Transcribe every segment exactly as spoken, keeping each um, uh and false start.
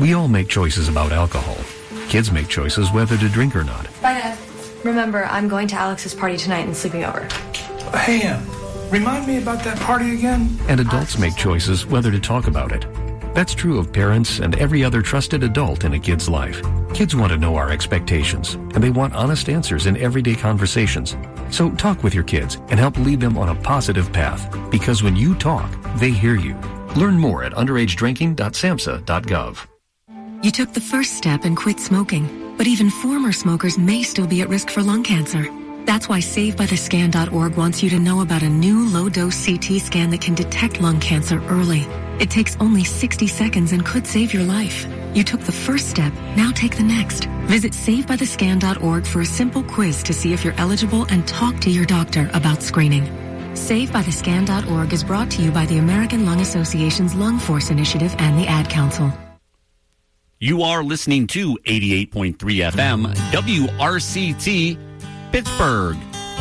We all make choices about alcohol. Kids make choices whether to drink or not. Bye, Dad. Remember, I'm going to Alex's party tonight and sleeping over. Hey, uh, remind me about that party again? And adults make choices whether to talk about it. That's true of parents and every other trusted adult in a kid's life. Kids want to know our expectations, and they want honest answers in everyday conversations. So talk with your kids and help lead them on a positive path, because when you talk, they hear you. Learn more at underage drinking dot samhsa dot gov. You took the first step and quit smoking, but even former smokers may still be at risk for lung cancer. That's why save by the scan dot org wants you to know about a new low-dose C T scan that can detect lung cancer early. It takes only sixty seconds and could save your life. You took the first step, now take the next. Visit save by the scan dot org for a simple quiz to see if you're eligible and talk to your doctor about screening. save by the scan dot org is brought to you by the American Lung Association's Lung Force Initiative and the Ad Council. You are listening to eighty-eight point three F M, W R C T, Pittsburgh.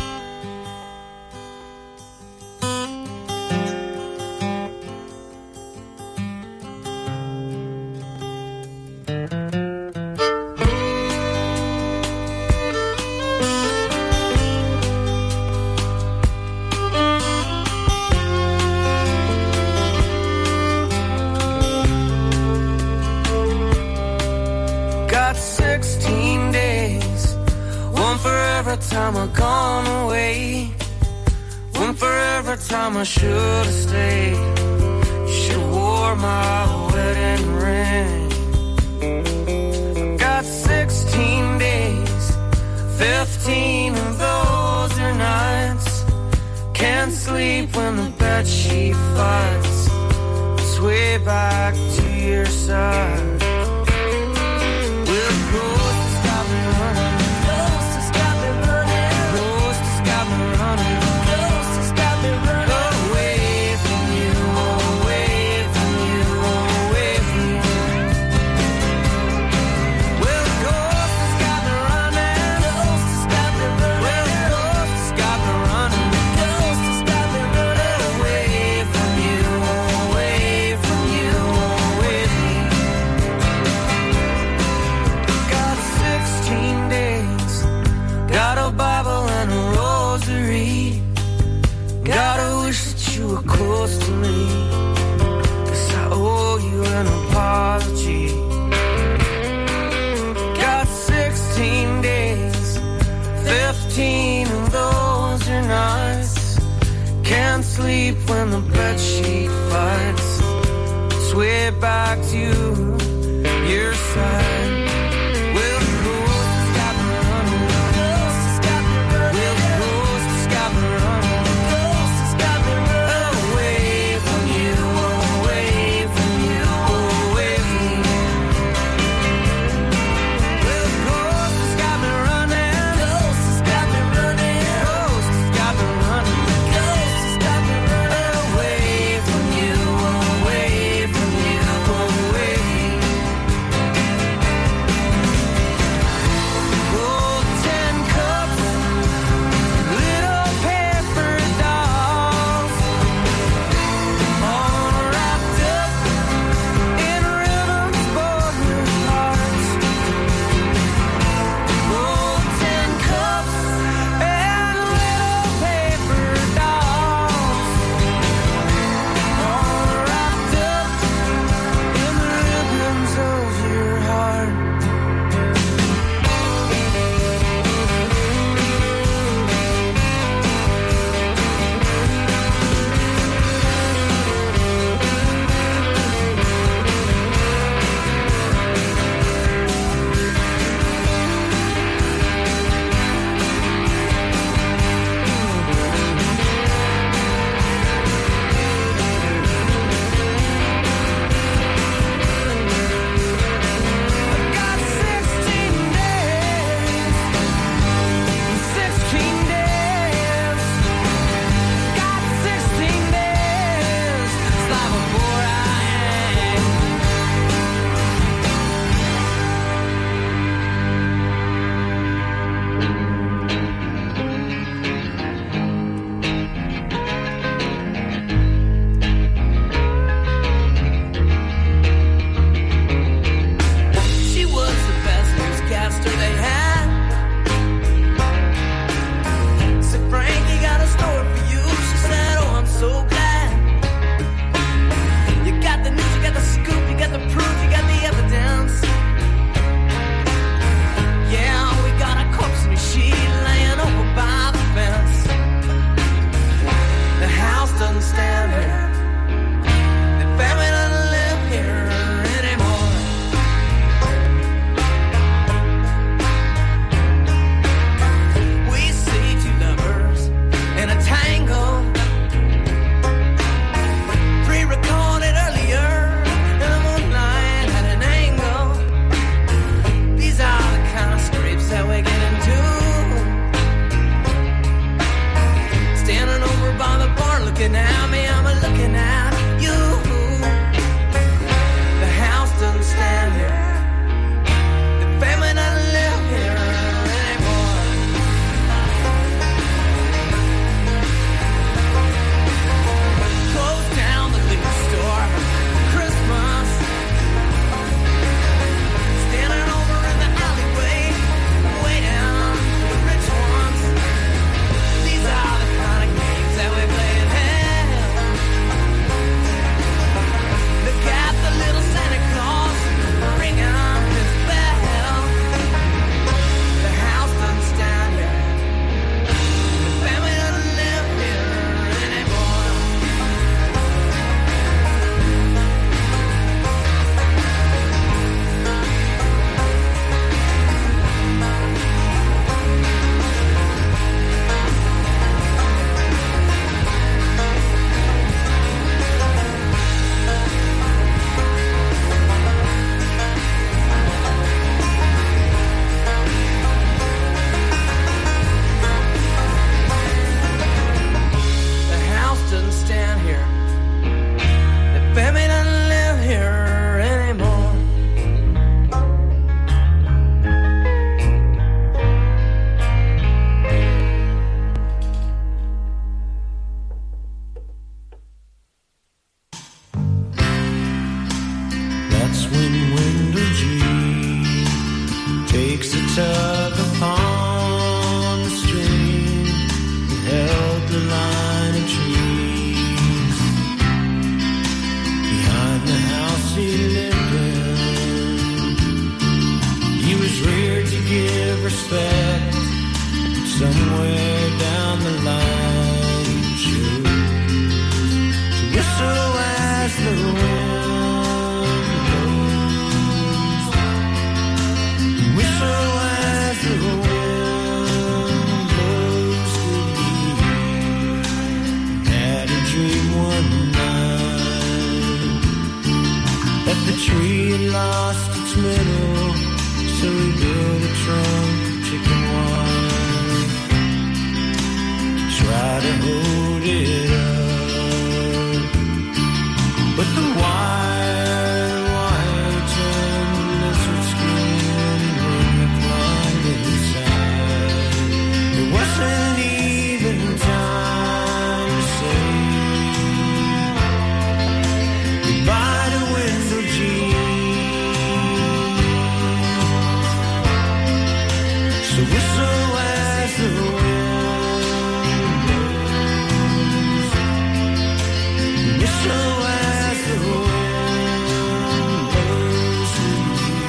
Time I gone away, one for every time I should have stayed. You should have wore my wedding ring. Got sixteen days, fifteen of those are nights. Can't sleep when the bedsheet fights. Sway back to your side. We'll go. Close to me, 'cause I owe you an apology. Got sixteen days, fifteen of those are nights. Can't sleep when the bedsheet fights. Sway back to your side. Away try to hold it up, but the wide, white and lizard skin when you climbed inside, there wasn't even time to say goodbye to window jeans. So whistle as the wind blows, whistle as the wind blows with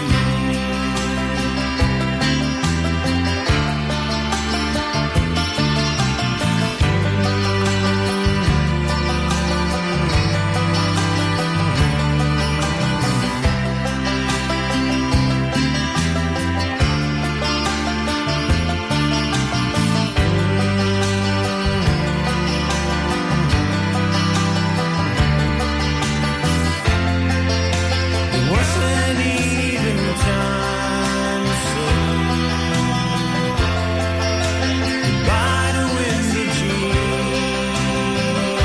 There wasn't even time to say goodbye to window jeans.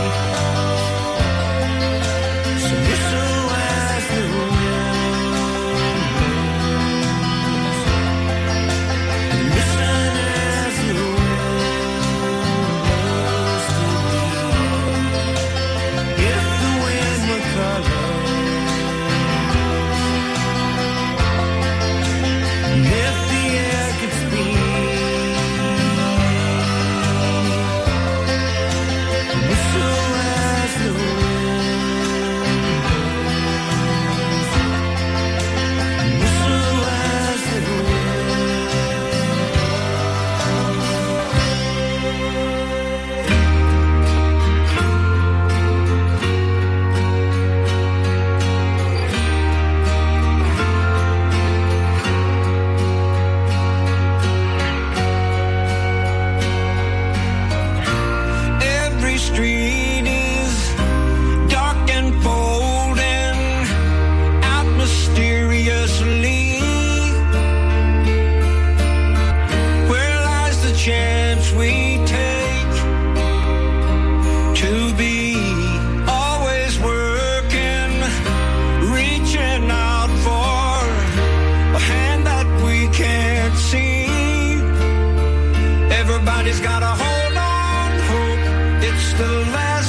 So whistle as the wind blows, and listen as the wind blows to me. If the wind were colors, and if the air could speak, whistle as the wind blows, whistle as the Every street is dark and folding out mysteriously. Where lies the chance we take to be always working, reaching out for a hand that we can't see? Everybody's got to hold on, hope it's the last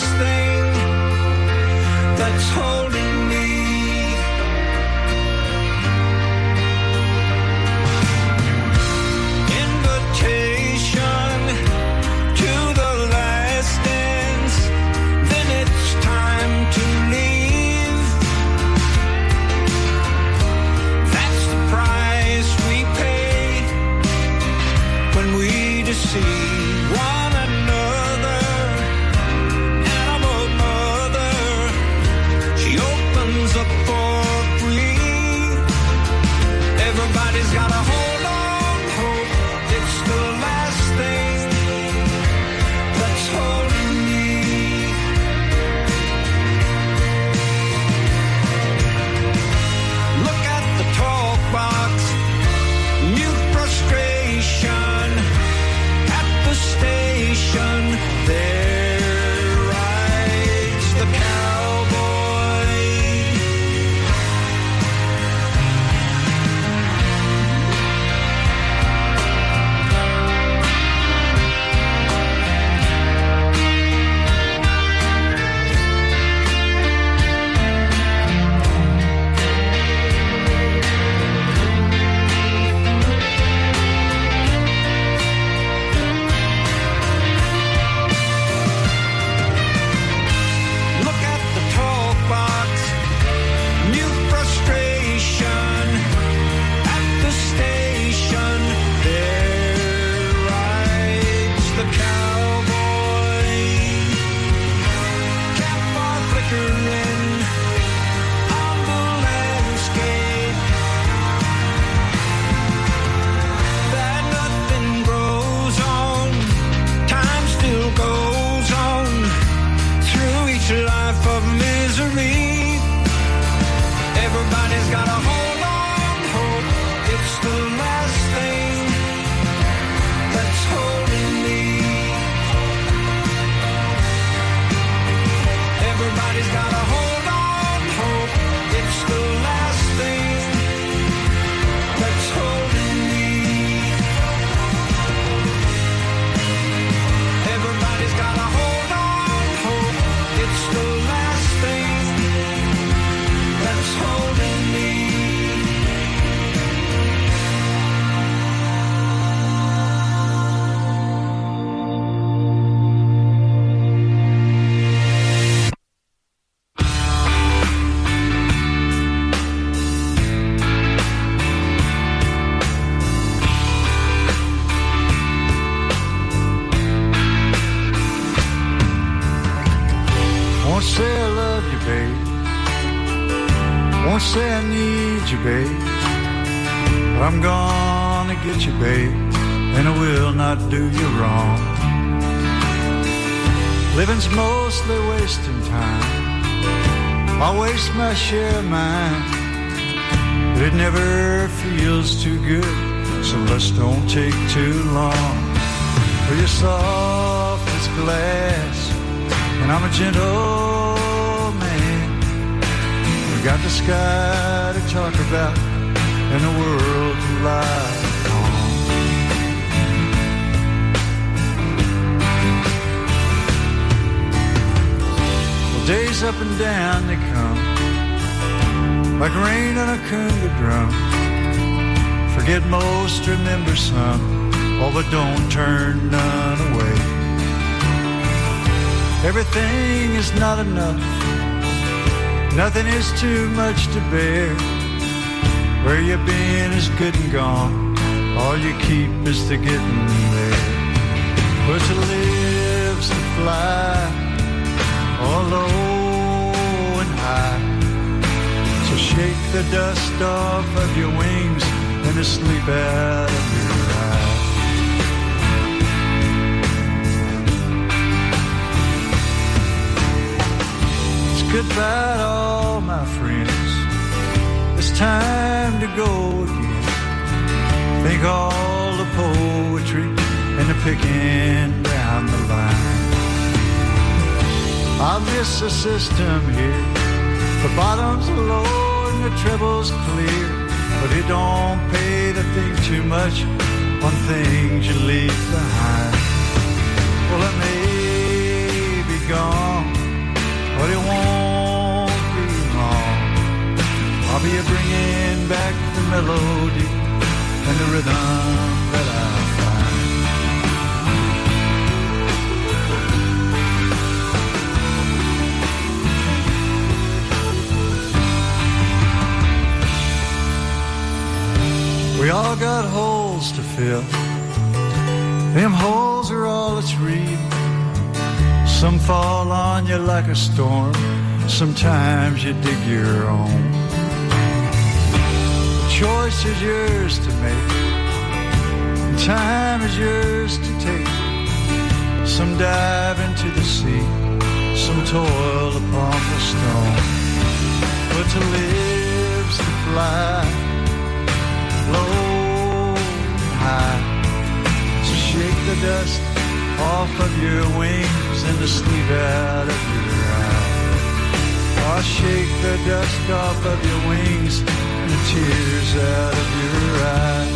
babe. Won't say I need you, babe, but I'm gonna get you, babe, and I will not do you wrong. Living's mostly wasting time. I waste my share of mine, but it never feels too good, so let's don't take too long. For you're soft as glass, and I'm a gentle man. We've got the sky to talk about and the world to lie on. Well, days up and down they come, like rain on a conga drum. Forget most, remember some, oh, but don't turn none away. Everything is not enough, nothing is too much to bear. Where you've been is good and gone, all you keep is the getting there. But to live's to fly, all low and high. So shake the dust off of your wings and the sleep out of your eyes. It's goodbye to all my friends, it's time to go again. Think all the poetry and the picking down the line. I miss the system here, the bottom's low and the treble's clear, but it don't pay to think too much on things you leave behind. Well, it may be gone, but it won't be long. I'll be bringing back the melody and the rhythm that I find. We all got holes to fill. Them holes are all that's real. Some fall on you like a storm, sometimes you dig your own. The choice is yours to make, and time is yours to take. Some dive into the sea, some toil upon the stone. But to live's to fly, low and high. So shake the dust off of your wings and the sleep out of your eyes. Oh, shake the dust off of your wings and the tears out of your eyes.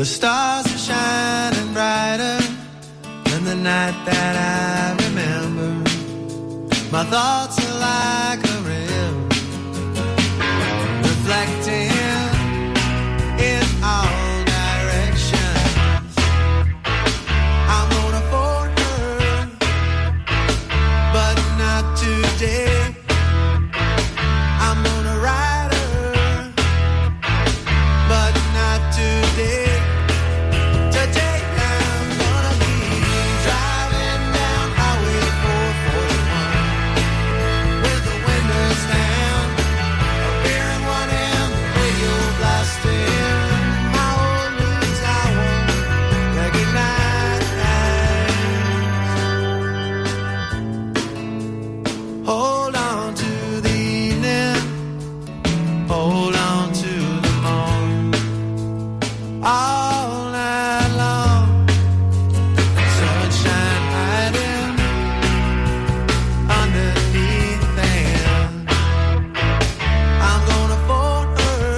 The stars are shining brighter than the night that I remember. My thoughts are like a river, reflecting in all directions. I'm gonna phone her, but not today. I'm gonna write her, but not today. Today I'm gonna be driving down Highway four forty-one with the windows down, a beer in one hand, the radio blasting. My old news I won't recognize. Hold on to the evening, hold on to the morn. All night long, sunshine hiding underneath them. I'm gonna phone her,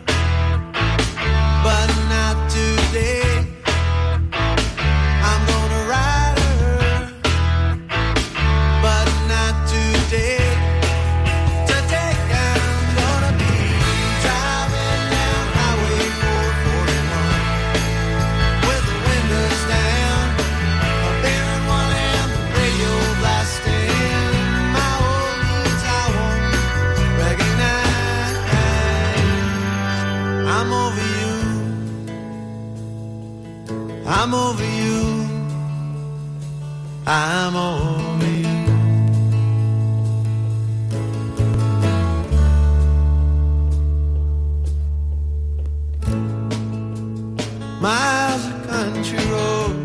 but not today. I'm gonna write her, but not today. Today I'm gonna be driving down Highway four forty-one with the windows down, a beer in one hand, the radio blasting. My old news I won't recognize. I'm over you, I'm over you, I'm over you. Miles of country road,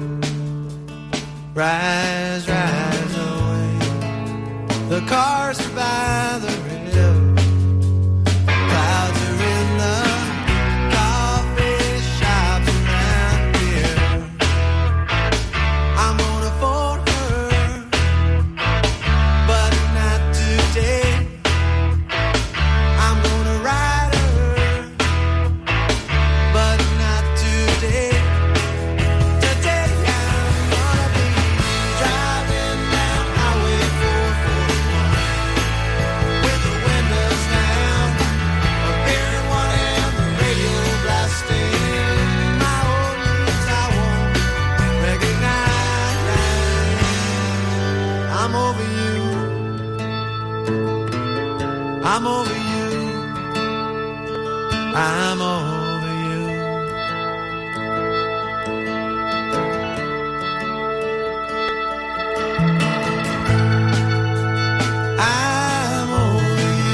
rise, rise away. The cars are by the river, clouds are in the coffee shops around here. I'm gonna phone her, but not today. I'm gonna write her, but not today. Today I'm gonna be driving down Highway four forty-one with the windows down, a beer in one hand, the radio blasting. My old news I won't recognize. I'm over you, I'm over you, I'm over you. I'm over you.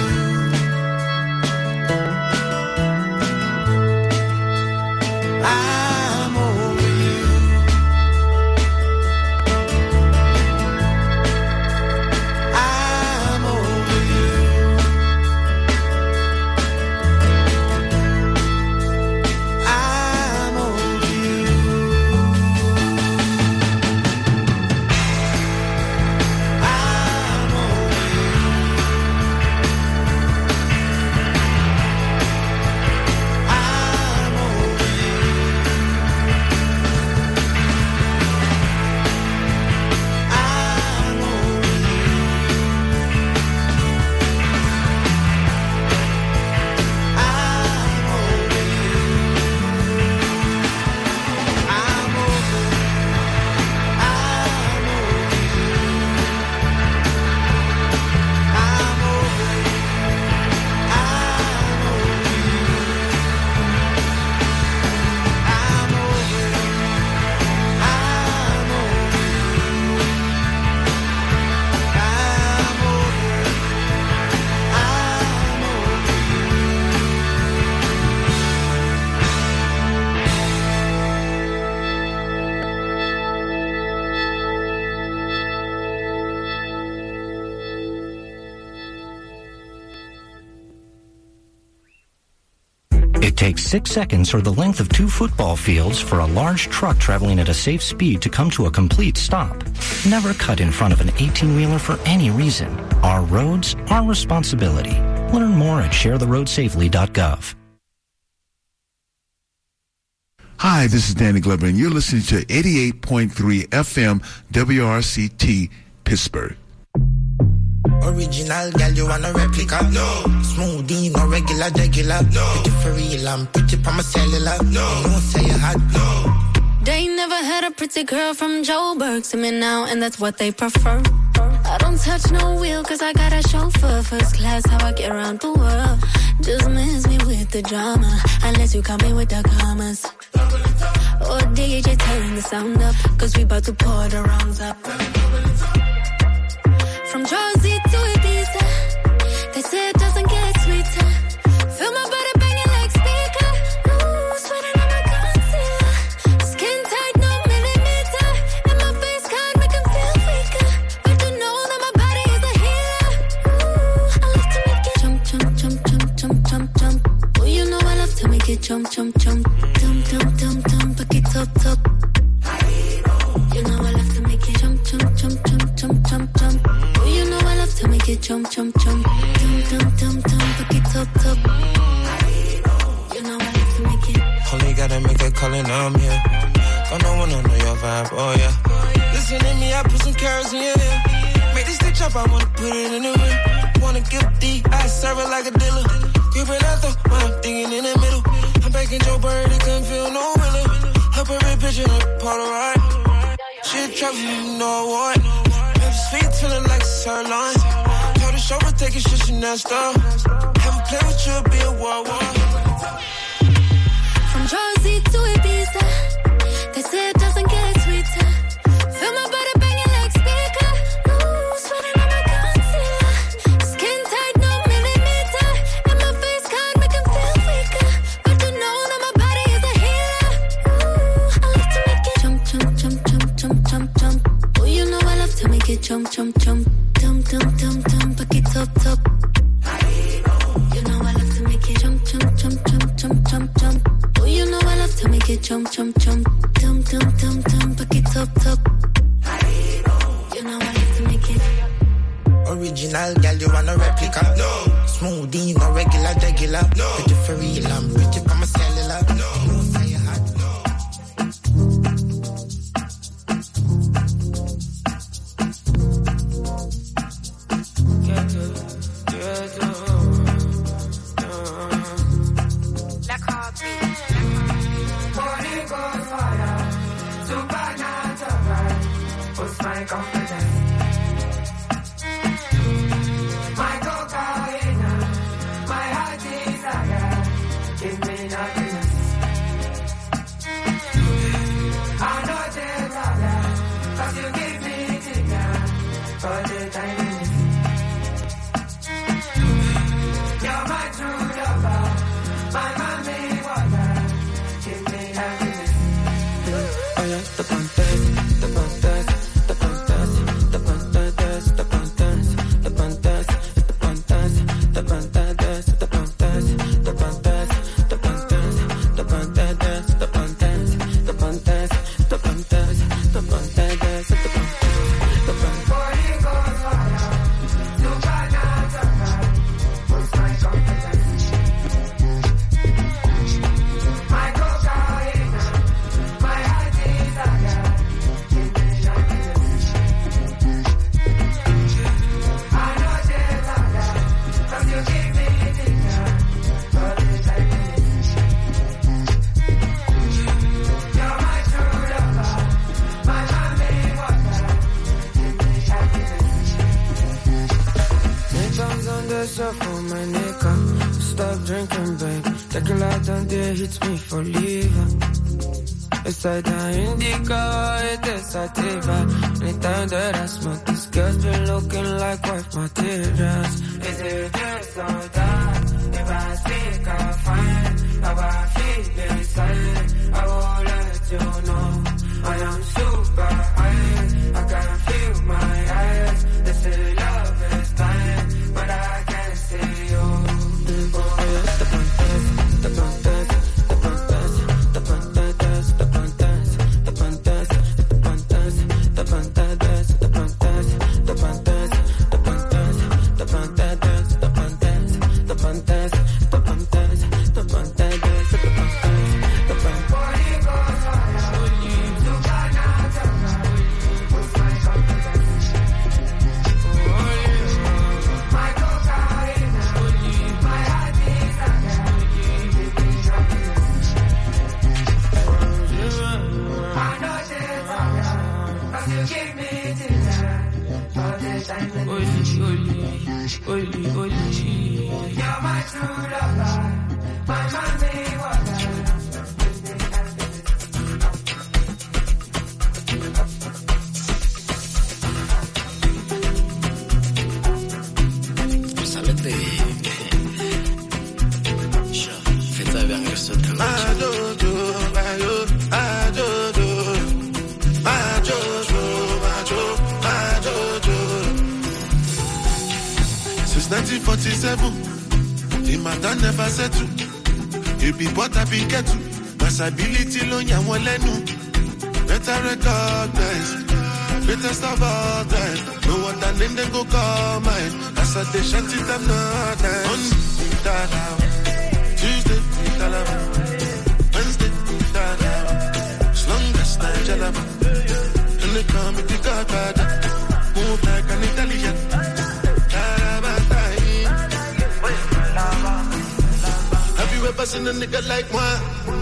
I'm over you. I'm over you. I'm over you. I'm over you. I'm over you. I'm over you. I'm over you. I'm over. I'm over you. I'm over. I'm over you. I'm over. I'm over you. I'm over. I'm over It takes six seconds or the length of two football fields for a large truck traveling at a safe speed to come to a complete stop. Never cut in front of an eighteen-wheeler for any reason. Our roads, our responsibility. Learn more at share the road safely dot gov. Hi, this is Danny Glover, and you're listening to eighty-eight point three F M W R C T Pittsburgh. Original girl, you want a replica? No. Smoothie, no regular, regular. No. Pretty for real, I'm pretty for my cellular. No. You don't say you had. No. They never had a pretty girl from Joburg to me now, and that's what they prefer. I don't touch no wheel, cause I got a chauffeur. First class, how I get around the world. Just miss me with the drama, unless you come in with the commas. Or D J turn the sound up, cause we about to pour the rounds up. From Jersey to Ibiza, they say it doesn't get sweeter. Feel my body banging like speaker. Ooh, sweating on my concealer. Skin tight, no millimeter. And my face card make them feel weaker. But you know that my body is a healer. Ooh, I love to make it jump, jump, jump, jump, jump, jump, jump. Oh, you know I love to make it jump, jump, jump. Dum, dum, dum, dum, back it up, top. You know I love to make it jump, jump, jump, jump, jump, jump, jump. You know I love to make it jump, jump, jump. Dum, dum, dum, dum, back it up, top. You know I love to make it. Only gotta make a call and I'm here. Got no one to know your vibe, oh yeah. Listen to me, I put some carrots in your ear. Make this stitch up, I wanna put it in the ring. Wanna give D, I serve it like a dealer. Creeping out the, I'm thinking in the middle. I'm back in Joe Bird, it couldn't feel no realer. Help her picture in Polaroid. She a trophy, you know what? Sweet feeling like sirloin. Told the chauffeur take it, shit, she not stop. Have a play with you, be a war war. From Jersey to Ibiza, they say it doesn't get sweeter. Feel my body banging like speaker. Ooh, sweating on my concealer. Skin tight, no millimeter. And my face card make them feel weaker. But you know that my body is a healer. Ooh, I love to make it jump, jump, jump, jump, jump, jump, jump. Oh, you know I love to make it jump, jump, jump. Dum, dum, dum, dum, back it up, top. You know I love to make it jump, jump, jump, jump, jump, jump, jump. Oh, you know I love to make it jump, jump, jump. Dum, dum, dum, dum, back it up, top. You know I love to make it. Original girl, you want a replica? No. Smoothie, no regular, regular. No. Pretty for real, I'm pretty for my cellular. No. You don't say you had. Essa da indica e desativa. Anytime that I smoke, this girl's been looking like wife materials. Is it just all that? If I speak, I'll find how I feel inside. I will let you know I am super high. I can feel my eyes. They say love is blind, but I can't see you. Oh, yeah, the fantasy, the fantasy. The Holy, holy, you're my true love, my Monday water. Salete. Fais-toi bien que ce temps. Ajojo, ajo, ajojo, ajojo, ajo, ajojo. Since nineteen forty-seven, the matter never settle. You be what I be get to. Masability lo nyawo lenu. Better recognize. Better stop all time. No one that name them go call mine. As I they shut it up not nice. Monday, Talaba. Tuesday, Talaba. Wednesday, Talaba. As long as time Jalaba. And they call me the Godfather. Move like an Italian. Talaba time. Have you ever seen a nigga like moi?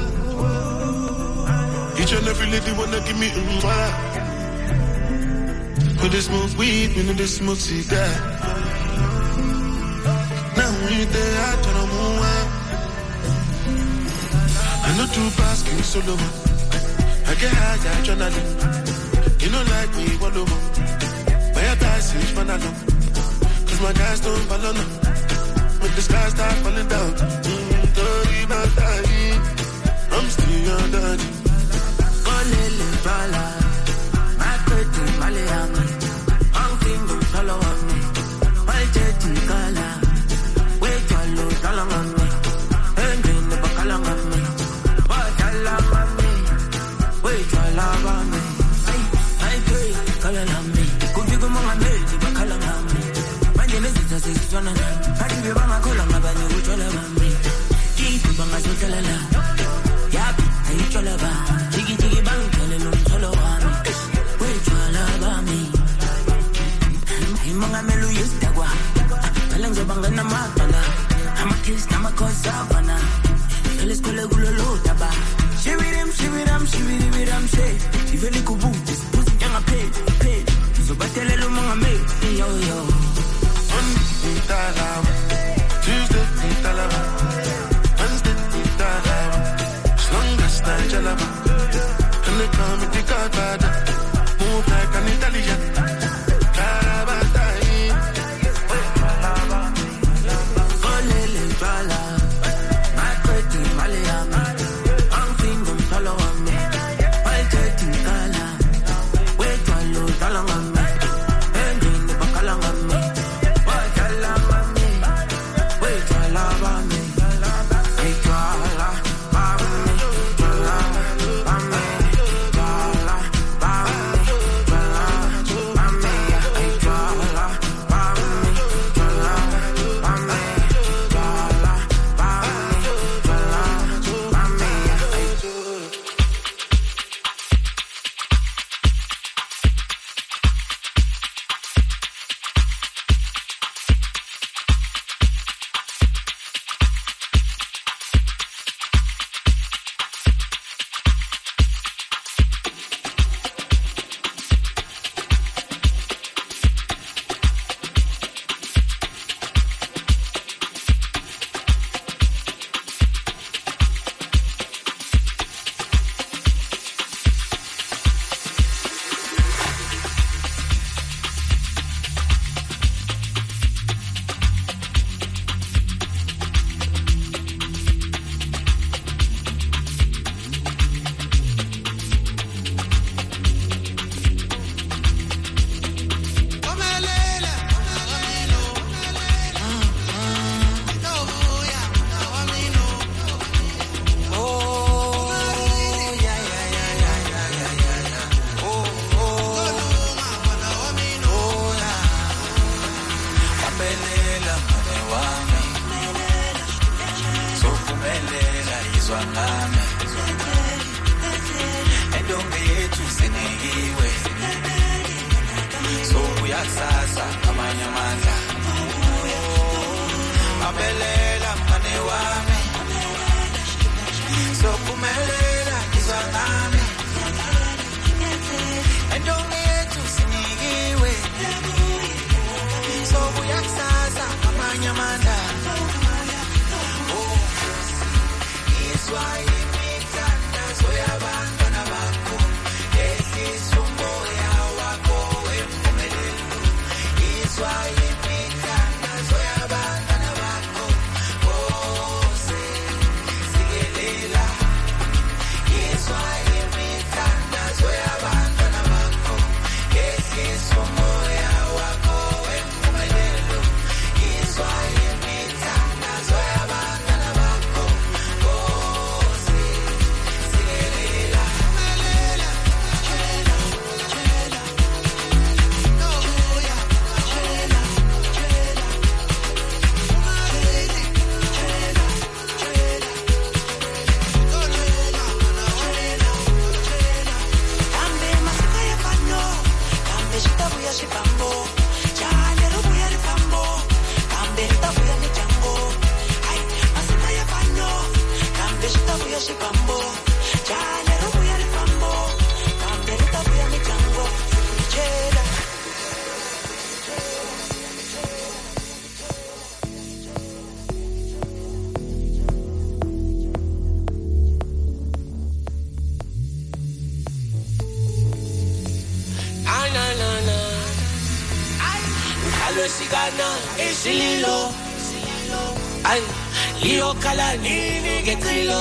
Each and every lady wanna give me a mwah. We dey smoke weed, we no dey smoke cigar. Now we dey out on a move. I know two pass, give me solo. I get high, I journaling. You know like me, one over. But I die, see, man, I know. Cause my guys don't follow now. When the sky start falling down. Mm, dirty, my time. I'm still on dirty. Olele, fala. My pretty, Malayami. Follow on me, my jetty color. Wait, your low, color on me. And green, the color on me. What I love on me. Wait, your love on me. I green, color on me. Could you go on me, the color on me. My name is a sister. I give you my color, my band, you tell on me. Keep you by my hotel. Yap, I eat your lover. Jiggy, jiggy, bang, tell him, follow on me. Wait, your love on me. Mga melu yustagwa Kalang zabanga na matala I'ma kiss na makozavana Felis kule gulolo taba Shivirim, shiviram, shiviriviram she Iveli kubu, this pussy yanga pay, pay So batelelo mga me, yo yo Monday, Talaba. Tuesday, Talaba. Wednesday, Talaba. As long as time Jalaba. And they call me the Godfather. Move like an Italian. Nyamanda. Oh, Israel, Mitanda, Soyabanda, Nabako. Esi Sumoya, Wako, Efumelendo. Israel, Mitanda, Soyabanda, Nabako. Oh, Sigelela. Israel, Mitanda, Soyabanda, Nabako. Esi Sumoya, Wako, Efumelendo. Israel, Mitanda, Soyabanda, Nabako. Oh, Sigelela. Kambe masika ya pano, kambe shitabu ya shipambo, chane rubu ya ripambo, kambe shitabu ya michango. Ay, masika ya pano, kambe shitabu ya shipambo, chane rubu ya ripambo, kambe shitabu ya michango. Chela. Na na na na. Ay, ukalo sigana esililo. Ay, liyo kala nini getilo.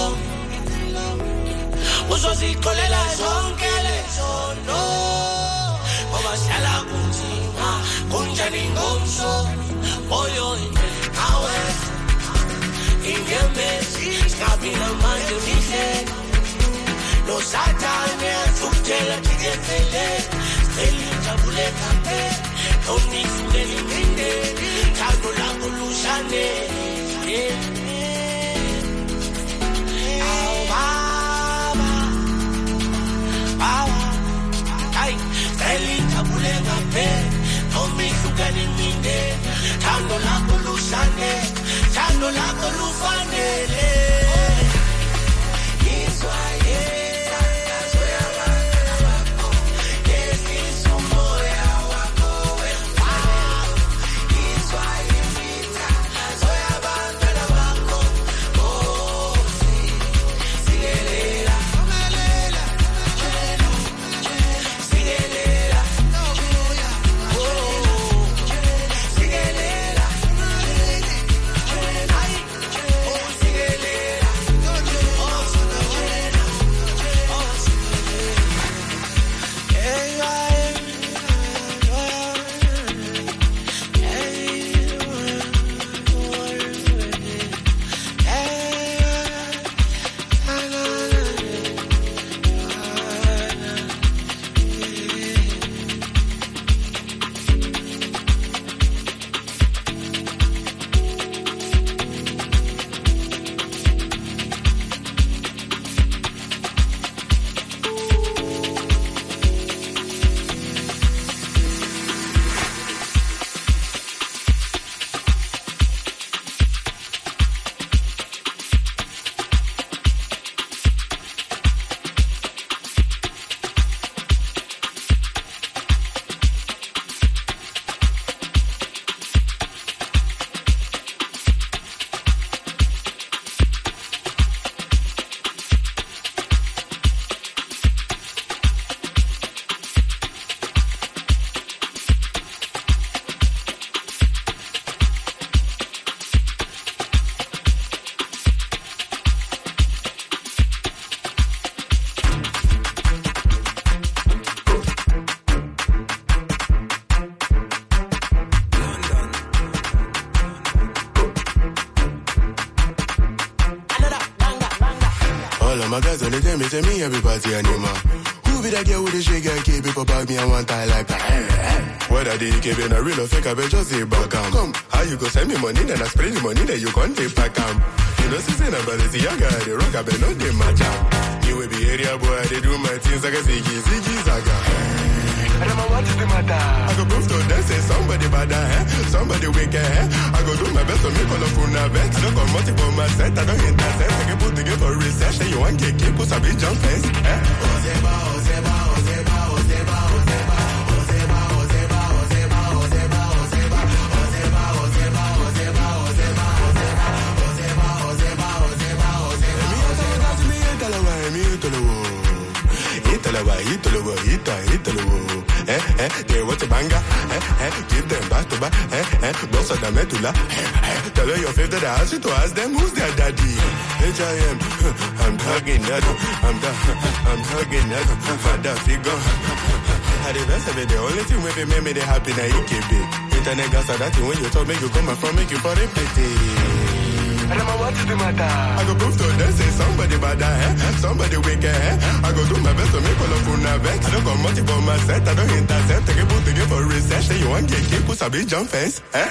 Uzozikolela zonke lezono. Ngoba sihlala kunzima, kunjani ngomso. Oyo awe. Ingemesi, skabina manje mihle. No satane athuktela tikefele. Selijabule kampe. Onifuleli minde. Thando lakho lushane. Aw baba. Baba. Ay, selijabule kampe. Onifuleli minde. Thando lakho lushane. Thando lakho lufanele. Israel. My guys on the tell me, tell me everybody animal. Who be that girl with the shake and keep it for bag me and one tie like that? Whether they keep it a real or fake, I bet just say back am. Come, how you go send me money, then I spray the money, then you can't take back am. You know, since I'm about to see young guy, the rock, I bet no they match am. You will be area boy, they do my things like a ziggy, ziggy, zaga. Rama, what is the matter? I go prove to them, say somebody bad, eh? Somebody wicked, eh? I go do my best to make all of you now, bet. Don't come multiple my set, I don't intercept. I can put together for research, say you want get keep, put a big jump fence, eh? Ozeba, Ozeba, Ozeba, Ozeba, Ozeba, Ozeba, Ozeba, Ozeba, Ozeba, Ozeba, Ozeba, Ozeba, Ozeba, Ozeba, a banger. Eh, eh, give them back to back. Eh, eh, boss of the medulla. Eh, eh, tell her your favorite that I ask you to ask them who's their daddy. H I M, I'm hugging that. I'm the, I'm hugging that. Father figure. I the best of it, the only thing with me make me the happy now you keep it. Internet gas are that thing when you talk, make you come and from, make you for it pity. And I'm what is the matter? I go prove to them, say somebody bad, eh? Somebody wicked, eh? I go do my best to make all of you nervous. I don't come multi for my set, I don't intercept. Take a boot to give for reset. Say you want get kick, put a big jump fence, eh?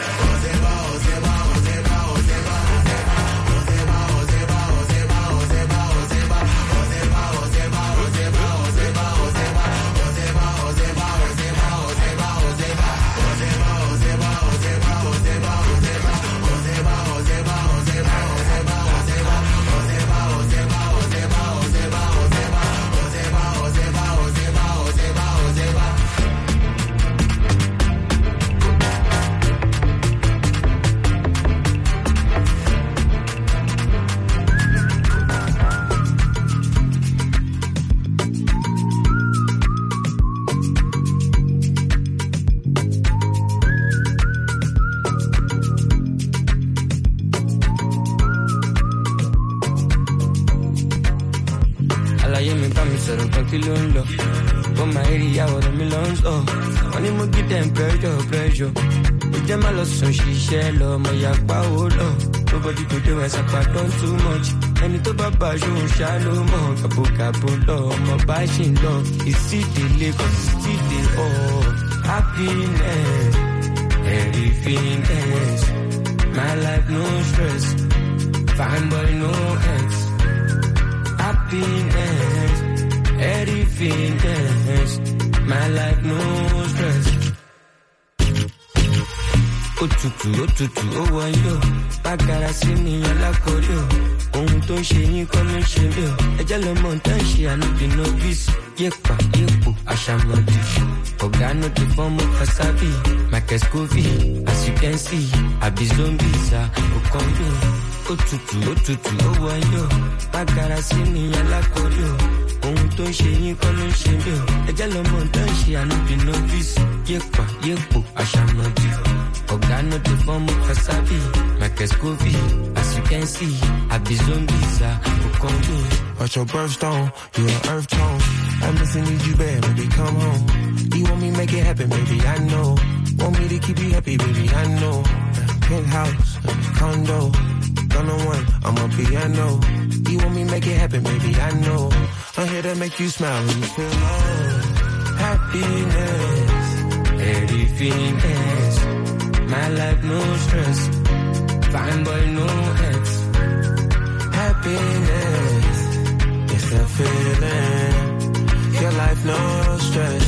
From my area, what a millions, oh. Money mo give them pressure, pressure. With them a lot, so she share love, my yakpa, oh, love. Nobody could do as I done too much. And it's about Bajo, shallow, more. Kabu, kabu, love, my bashing love. It's city, Lagos, city, oh. Happiness, everything else. My life, no stress. Fine boy, no ex. Happiness. Everything else, my life no stress. Otutu, otutu, oh wayo, bagara si mi alakoyo. Ohun tó ń ṣe yín kọ́ ló ń ṣe mí o. Ẹjẹ́ lọ mọ̀ tán ṣe ànúbì novice. Yépa, yépo, àṣàmọ̀dì. Ọ̀gá no dey form of wasabi. Michael Scoville, as you can see, àbí zombies are okonbi. Otutu, otutu, oh wayo, bagara si mi alakoyo. Ohun tó ń ṣe yín kọ́ ló ń ṣe mí o. Ẹjẹ́ lọ mọ̀ tán ṣe ànúbì novice. Yépa, yépo, àṣàmọ̀dì. Ọ̀gá no dey form of wasabi. Michael Scoville, as you can see, àbí zombies are okonbi. Watch your birthstone, you an earth tone. I'm missing need you bad, baby, come home. You want me make it happen, baby, I know. Want me to keep you happy, baby, I know. Penthouse, condo, gonna one, I'm a piano. You want me make it happen, baby, I know. I'm here to make you smile when you feel low. Happiness, everything else. My life, no stress. Fine boy, no ex. Happiness, it's the feeling. Your life, no stress.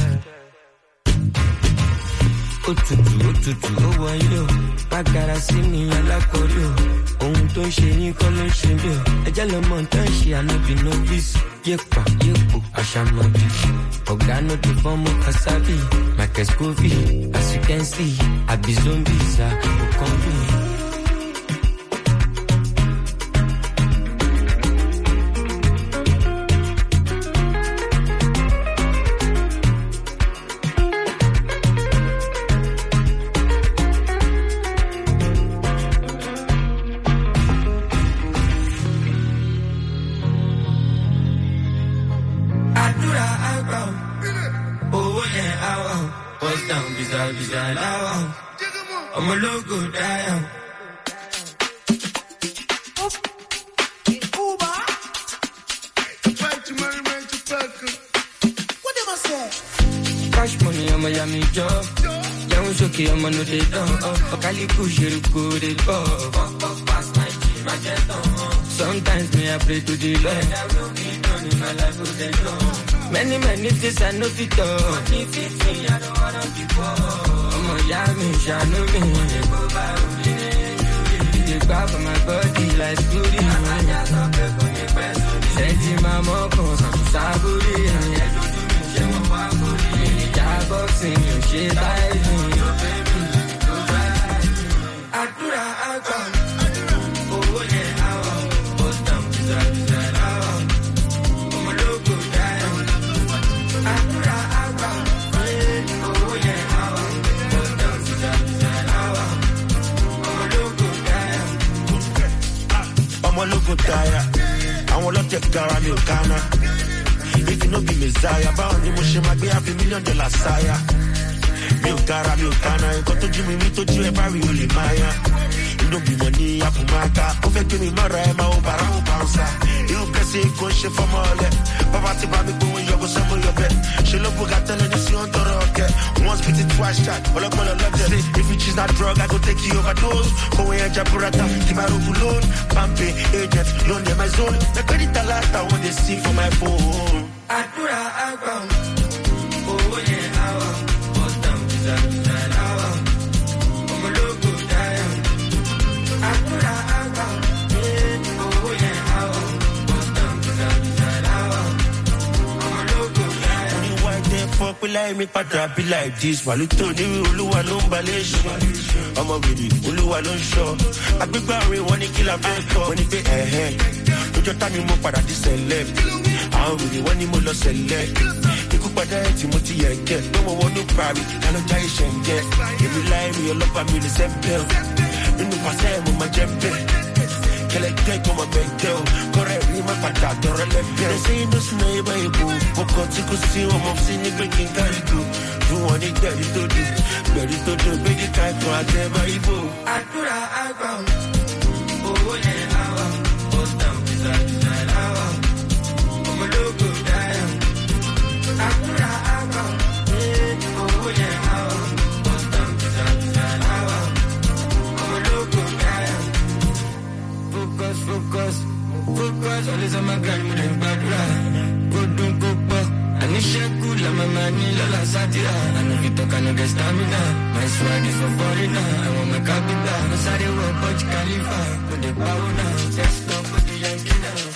Otutu, otutu, oh wayo, bagara si mi alakoyo. Ohun tó ń ṣe yín kọ́ ló ń ṣe mí o. Ẹjẹ́ lọ mọ̀ tán ṣe ànúbì novice. Yépa, yépo, àṣàmọ̀dì. Ọ̀gá no dey form of wasabi. Michael Scoville, as you can see, àbí zombies are okonbi. I'm a logo down. Cash money, I'm a yummy job. Young Shoki, I'm a no day dog. A Kali Kushiri good it up. Sometimes me I pray to the Lord. My life will then go. Many, many things I know fit up. Money fit me, I don't wanna be poor. I'm a yummy, shano me. They grab for my body like scooty. Senti my moko, some saburi. Boxing, you shit, I do. Adura, Adura. Oh, yeah, I want. Post down, bizarre, bizarre, I want. I'm a local guy. Adura, Adura. Oh, yeah, I want. logo tire. I want to take cara mi kana. If you no be Messiah, bound ni mo she ma be half a million dollar sire. Mi o cara mi o kana, nkan to ju mi mi to ju e ba ri o le maya. You no be money apumaka, o fe ke mi mara e ma o bara o bouncer. You kese ko she for mole. Papa ti ba mi go yo go sabo yo bet. She look go got tele ni si on to rock. Once beat it twice shot, all up all love say if you choose that drug I go take you overdose. Go and jaburata, keep my rope alone. Pampe, agent, loan them my zone. The credit alert I want to see for my phone. Adura agba, oh yeah, awa, bottom design design awa, I'm a logo die. Adura agba, oh yeah, awa, bottom design design awa, I'm a logo die. Only why they fuck me like me, patra be like this. Waluto ni Oluwa no mbaleshi. I'm a really Oluwa no show. I be barry one killer back when it be eh eh. You just tell me more para this celeb. I really want him to select. You could buy that Timothy and get. No more want to parry. Can I try and get? If you lie, me, you'll love me the same pill. You know, I say, I'm my jump. Can I take on my bed? Correct, me, my pata, don't let me. They say, no snake, baby. What got to go see what I'm seeing, breaking Carico. You want it, daddy, to do. Ready to do, baby, type, I tell my boo. I put out, oh, yeah, our post down, design, design, our. I'm a logo down. I put out, oh, yeah, our post down, design, design, our. I'm a logo down. Focus, focus, focus. Always on my grind, with them bad ride. Go, don't go, but I need share good, like my money, la satira. I know you talk, I know get stamina. My swag is for foreigner. I want my capital. No sorry, we're Burj Khalifa. Put the power now. Just don't put the Yankee down.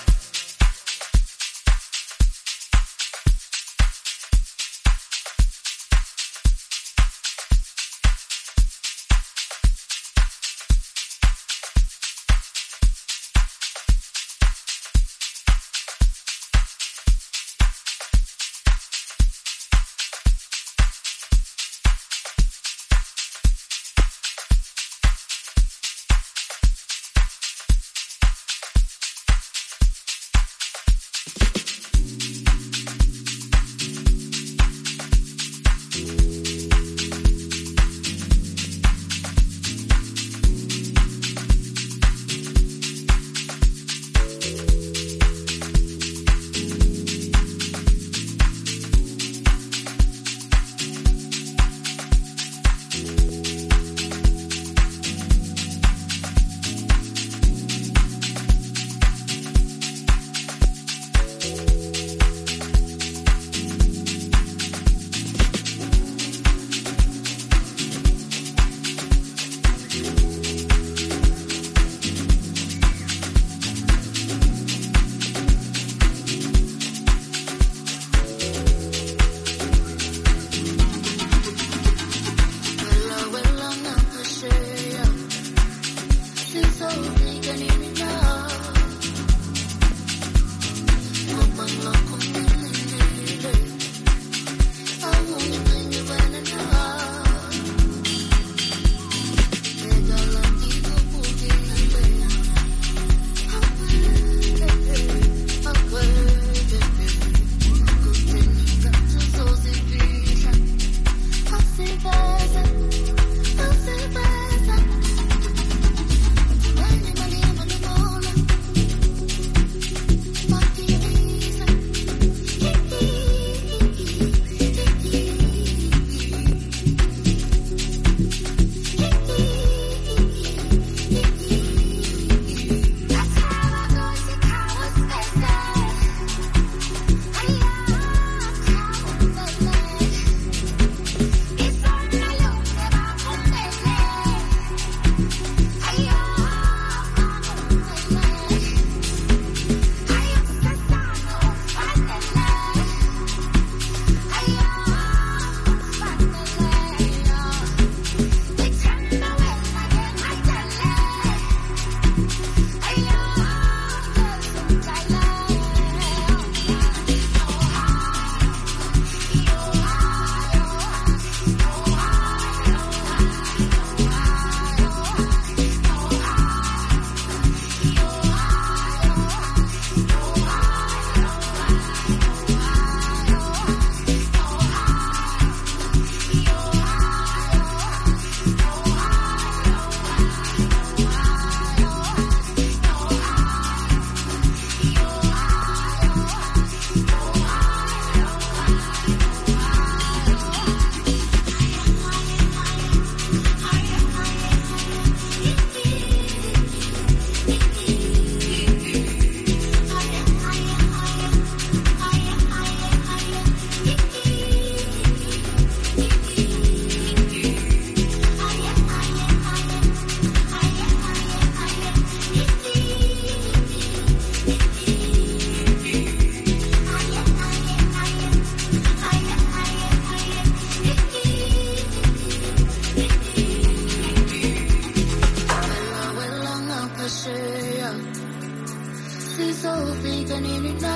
kufika nini na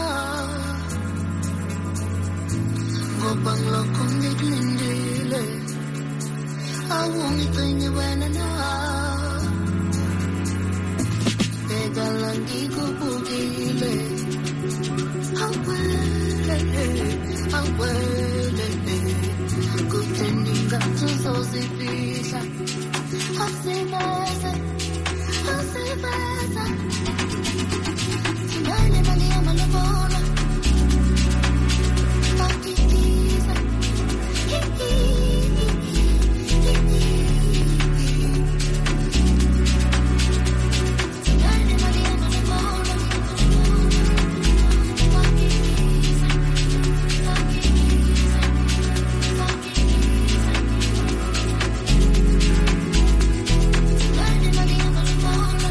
ngoba ngilokhu ngikulindile awungicinye wena na bekala ngikubukile awele awele kutheni ngathi uzozifihla asiveze asiveze Sinane mali ya malabola Makikisa Hiki Sinane mali ya malabola Makikisa Makikisa Sinane mali ya malabola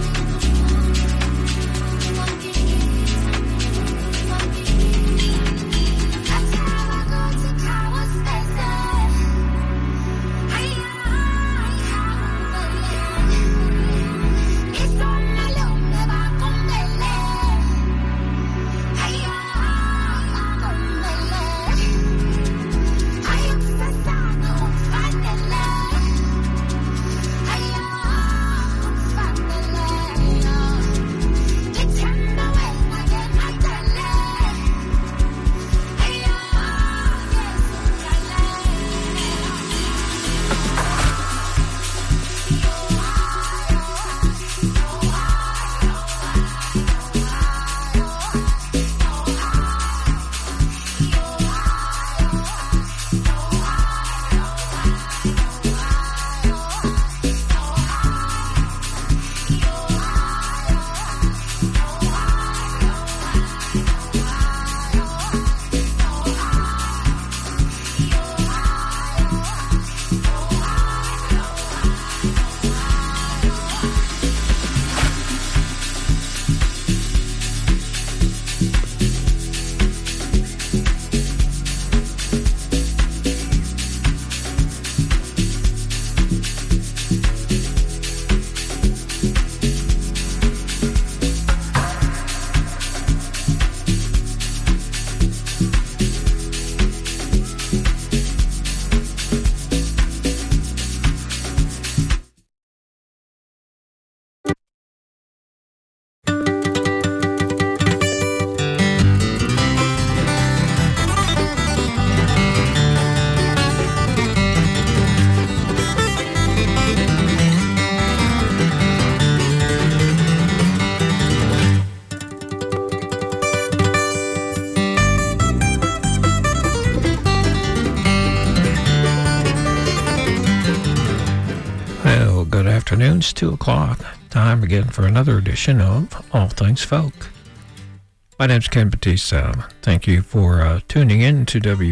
Afternoons, two o'clock. Time again for another edition of All Things Folk. My name's Ken Batista. Thank you for uh, tuning in to W